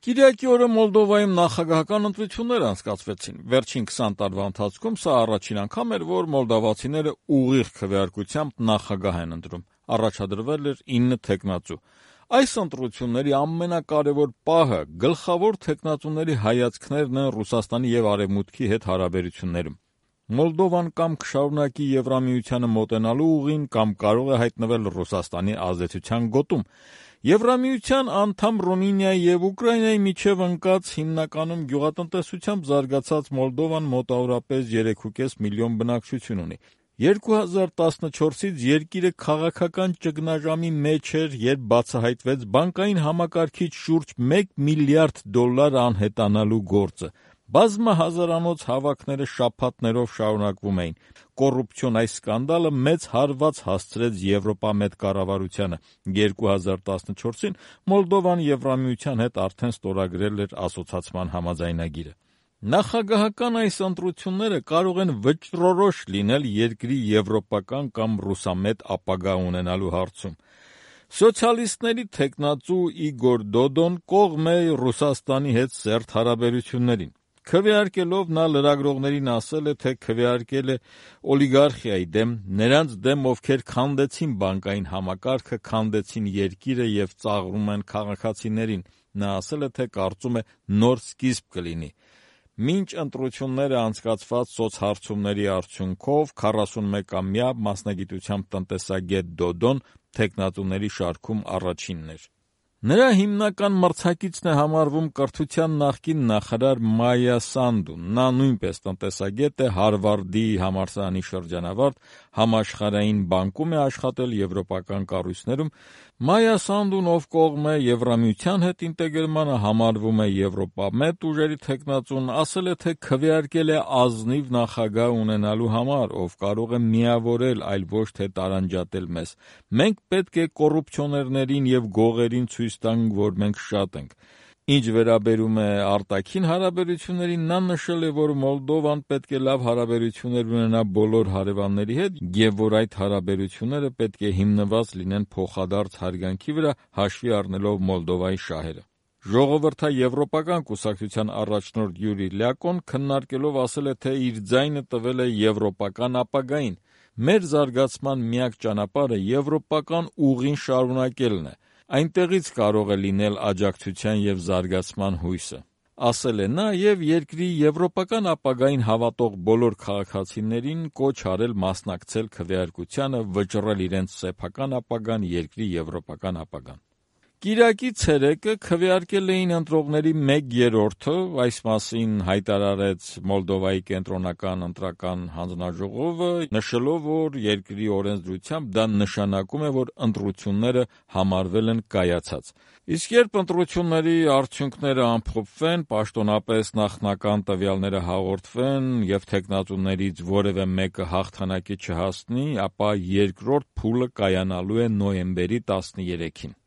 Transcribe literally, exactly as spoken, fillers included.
Կիրակի օրը Մոլդովայում նախագահական ընտրություններ անցկացվեցին։ Վերջին քսան տարվա ընթացքում սա առաջին անգամ էր, որ մոլդավացիները ուղիղ քվեարկությամբ նախագահ են ընտրում։ Առաջադրվել էր ինը թեկնածու։ Այս ընտրությունների ամենակարևոր պահը գլխավոր թեկնածուների հայացքներն են Ռուսաստանի եւ Արևմուտքի հետ հարաբերություններում։ Մոլդովան կամ կշարունակի Եվրամիությանը մոտենալու ուղին, կամ կարող է հայտնվել Ռուսաստանի ազդեցության գոտում։ Եվրամիության անդամ Ռումինիայի եւ Ուկրաինայի միջև ընկած հիմնականում գյուղատնտեսությամբ զարգացած Մոլդովան մոտավորապես երեք ու կես միլիոն բնակչություն ունի։ երկու հազար տասնչորսից երկիրը քաղաքական ճգնաժամի մեջ էր, երբ բացահայտվեց բանկային համակարգից շուրջ մեկ միլիարդ դոլար անհետանալու գործը։ Բազմահազարանոց հավաքները շաբաթներով շարունակվում էին։ Կոռուպցիոն այս սկանդալը մեծ հարված հասցրեց Եվրոպամետ կառավարությանը։ երկու հազար տասնչորսին Մոլդովան Եվրամիության հետ արդեն ստորագրել էր ասոցացման համաձայնագիրը։ Նախագահական այս ընտրությունները կարող են վճռորոշ լինել երկրի եվրոպական կամ ռուսամետ ապագա ունենալու հարցում։ Սոցիալիստների թեկնածու Իգոր Դոդոն կողմ է Ռուսաստանի հետ սերտ հարաբերություններին։ Քվեարկելով նա լրագրողներին ասել է, թե քվեարկել է օլիգարխիայի դեմ, նրանց դեմ, ովքեր քանդեցին բանկային համակարգը, քանդեցին երկիրը եւ ծաղրում են քաղաքացիներին։ Նա ասել է, թե կարծում է նոր սկիզբ կլինի։ Մինչ ընտրությունները անցկացված սոցհարցումների արդյունքով քառասունմեկամյա մասնագիտությամբ տնտեսագետ Դոդոն թեկնածուների շարքում առաջինն էր։ Նրա հիմնական մրցակիցն է համարվում կրթության նախկին նախարար Մայա Սանդուն։ Նա նույնպես տնտեսագետ է, Հարվարդի համալսարանի շրջանավարտ, համաշխարհային բանկում է աշխատել, եվրոպական կառույցներում։ Մայա Սանդուն, ով կողմ է Եվրամիության հետ ինտեգրմանը, համարվում է եվրոպամետ ուժերի թեկնածուն, ասել է, թե քվեարկել է ազնիվ նախագահ ունենալու համար, ով կարող է միավորել, այլ ոչ թե տարանջատել մեզ։ Մենք պետք է կոռուպցիոներներին եւ գողերին ցույց տանք, որ մենք շատ ենք։ Ինչ վերաբերում է արտաքին հարաբերություններին, նա նշել է, որ Մոլդովան պետք է լավ հարաբերություններ ունենա բոլոր հարևանների հետ եւ որ այդ հարաբերությունները պետք է հիմնված լինեն փոխադարձ հարգանքի վրա, հաշվի առնելով Մոլդովայի շահերը։ Ժողովրդաեվրոպական կուսակցության առաջնորդ Յուրի Լյակոն քննարկելով ասել է, թե իր ձայնը տվել է եվրոպական ապագային։ Մեր զարգացման միակ ճանապարհը եվրոպական ուղին շարունակելն է։ Այնտեղից կարող է լինել աջակցության եւ զարգացման հույսը, ասել է նա եւ երկրի եվրոպական ապագային հավատող բոլոր քաղաքացիներին կոչ արել մասնակցել քվեարկությանը, վճռել իրենց սեփական ապագան, երկրի եվրոպական ապագան։ Կիրակի ցերեկը քվեարկել էին ընտրողների մեկ երրորդը, այս մասին հայտարարեց Մոլդովայի կենտրոնական ընտրական հանձնաժողովը, նշելով, որ երկրի օրենսդրությամբ դա նշանակում է, որ ընտրությունները համարվել են կայացած։ Իսկ երբ ընտրությունների արդյունքները ամփոփվեն, պաշտոնապես նախնական տվյալները հաղորդվեն եւ թեկնածուներից որևէ մեկը հաղթանակի չհասնի, ապա երկրորդ փուլը կայանալու է նոյեմբերի տասներեքին։